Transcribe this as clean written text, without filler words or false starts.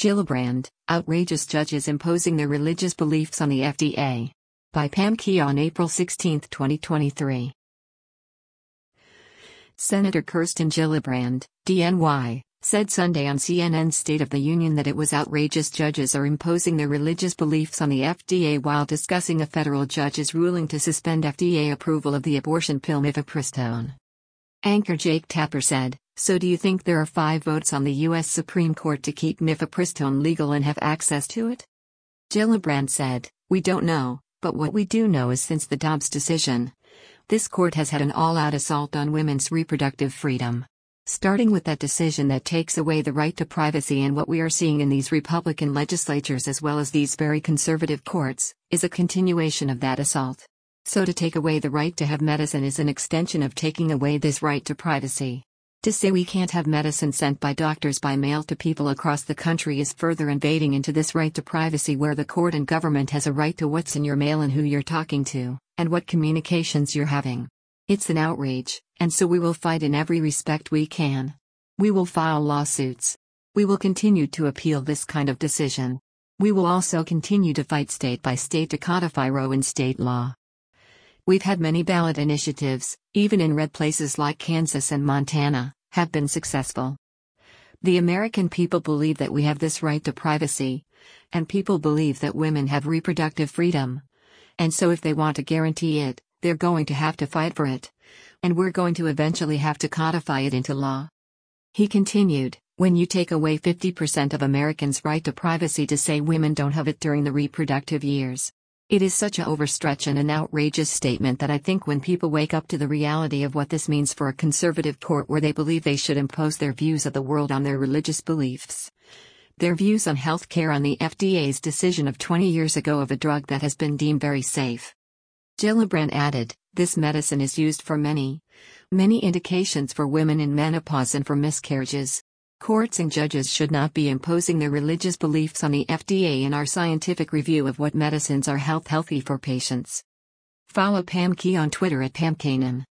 Gillibrand, outrageous judges imposing their religious beliefs on the FDA. By Pam Key on April 16, 2023. Senator Kirsten Gillibrand, DNY, said Sunday on CNN's State of the Union that it was outrageous judges are imposing their religious beliefs on the FDA while discussing a federal judge's ruling to suspend FDA approval of the abortion pill mifepristone. Anchor Jake Tapper said, "So do you think there are 5 votes on the U.S. Supreme Court to keep mifepristone legal and have access to it?" Gillibrand said, "We don't know, but what we do know is since the Dobbs decision, this court has had an all-out assault on women's reproductive freedom. Starting with that decision that takes away the right to privacy, and what we are seeing in these Republican legislatures as well as these very conservative courts, is a continuation of that assault. So to take away the right to have medicine is an extension of taking away this right to privacy. To say we can't have medicine sent by doctors by mail to people across the country is further invading into this right to privacy where the court and government has a right to what's in your mail and who you're talking to, and what communications you're having. It's an outrage, and so we will fight in every respect we can. We will file lawsuits. We will continue to appeal this kind of decision. We will also continue to fight state by state to codify Roe in state law. We've had many ballot initiatives, even in red places like Kansas and Montana, have been successful. The American people believe that we have this right to privacy, and people believe that women have reproductive freedom. And so if they want to guarantee it, they're going to have to fight for it. And we're going to eventually have to codify it into law." He continued, "When you take away 50% of Americans' right to privacy to say women don't have it during the reproductive years, it is such an overstretch and an outrageous statement that I think when people wake up to the reality of what this means for a conservative court where they believe they should impose their views of the world on their religious beliefs, their views on health care, on the FDA's decision of 20 years ago of a drug that has been deemed very safe." Gillibrand added, "This medicine is used for many indications for women in menopause and for miscarriages. Courts and judges should not be imposing their religious beliefs on the FDA in our scientific review of what medicines are healthy for patients." Follow Pam Key on Twitter at PamKanan.